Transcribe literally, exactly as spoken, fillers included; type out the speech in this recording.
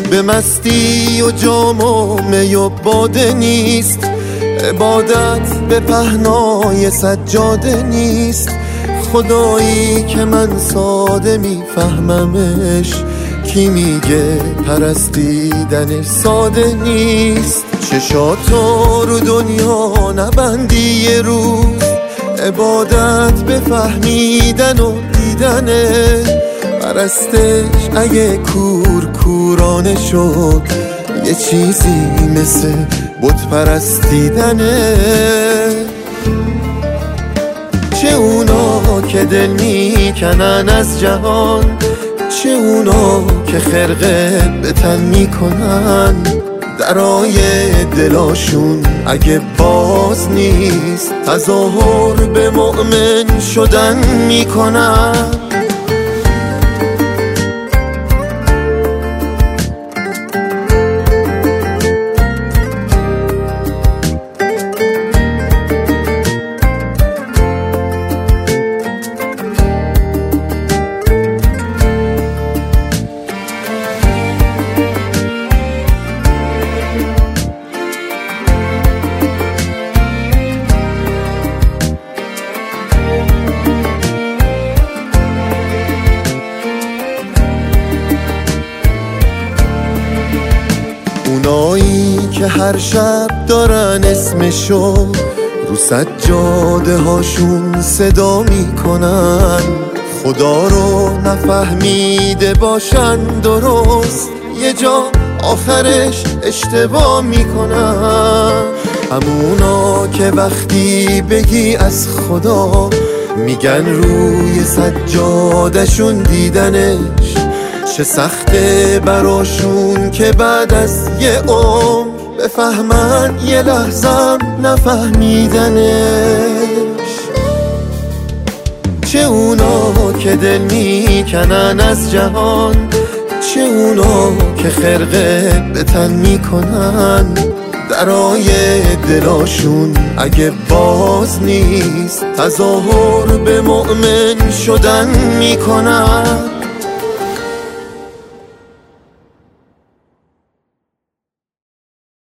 به مستی و جام و می و باده نیست، عبادت به پهنای سجاده نیست. خدایی که من ساده میفهممش، کی میگه پرستیدنش ساده نیست. چشاتو رو دنیا نبندی یه روز، عبادت به فهمیدن و دیدنه. پرستش اگه کور کورانه شد، یه چیزی مثل بت پرستیدنه. چه اونا که دل میکنن از جهان، چه اونا که خرقه به تن میکنن. درای دلاشون اگه باز نیست، تظاهر به مؤمن شدن میکنن. اونایی که هر شب دارن اسمشو رو سجاده هاشون صدا میکنن، خدا رو نفهمیده باشن درست، یه جا آخرش اشتباه میکنن. همونا که وقتی بگی از خدا، میگن روی سجادهشون دیدنش. چه سخته براشون که بعد از یه عمر بفهمن یه لحظم نفهمیدنش. چه اونا که دل میکنن از جهان، چه اونا که خرقه به تن میکنن. درای دلاشون اگه باز نیست، تظاهر به مؤمن شدن میکنن.